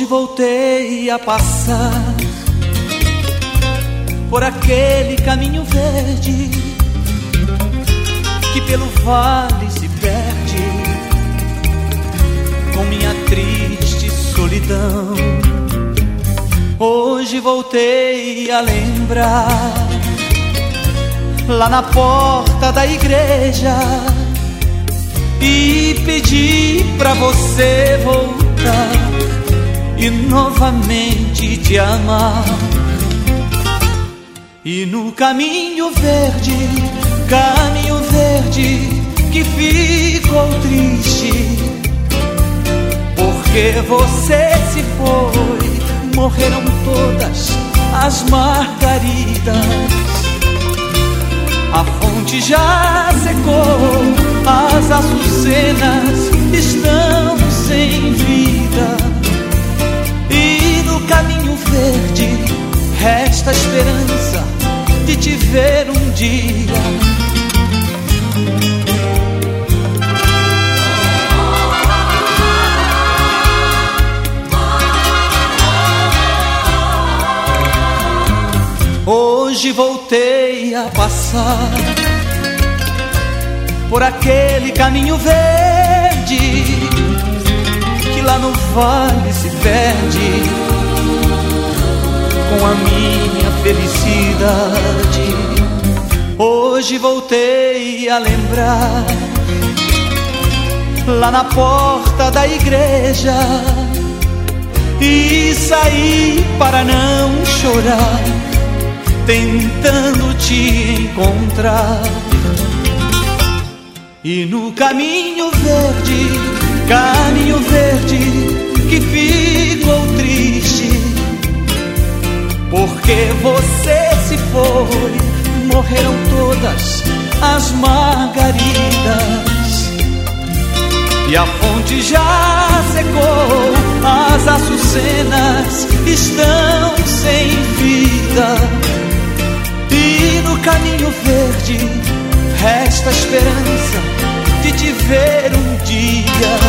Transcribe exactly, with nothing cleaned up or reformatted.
Hoje voltei a passar por aquele caminho verde que pelo vale se perde com minha triste solidão. Hoje voltei a lembrar lá na porta da igreja e pedi pra você voltar e novamente te amar. E no caminho verde, caminho verde que ficou triste, porque você se foi, morreram todas as margaridas. A fonte já secou, as açucenas estão sem vida. E no caminho verde resta a esperança de te ver um dia. Hoje voltei a passar por aquele caminho verde que lá no vale se perde com a minha felicidade. Hoje voltei a lembrar lá na porta da igreja e saí para não chorar, tentando te encontrar. E no caminho verde, caminho verde que ficou triste, porque você se foi, morreram todas as margaridas. E a fonte já secou, as açucenas estão sem vida. E no caminho verde resta a esperança de te ver um dia.